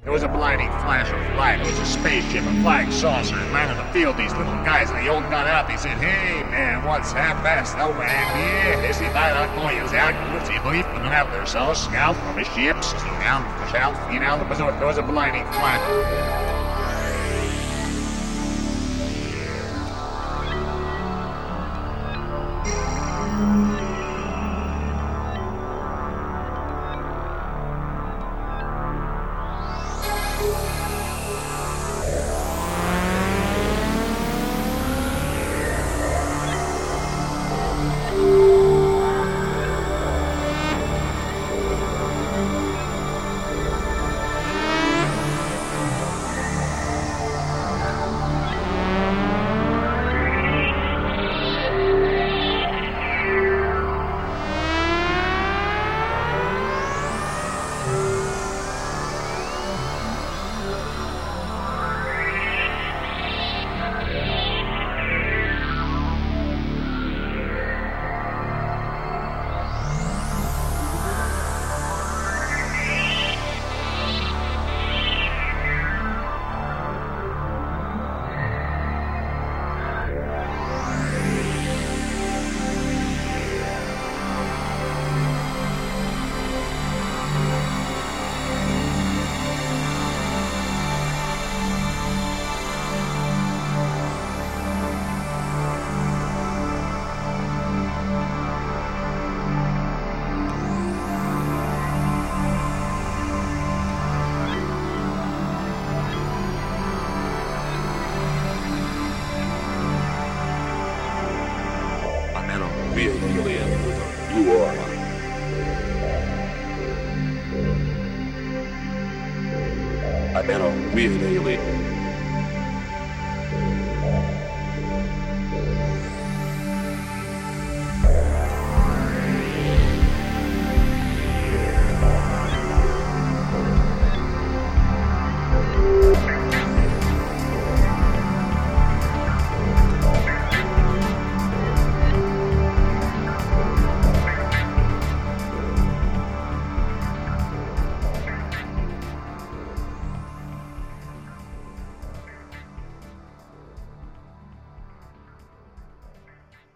There was a blinding flash of light. It was a spaceship, a flying saucer. It landed on the field, these little guys, and they all got out. They said, hey, man, what's half-assed over here? This is that Koreans out. What's he believe? Put out there, so scout from the ships. Down, south, there was a blinding flash. Be an alien with a blue aura. I met a weird alien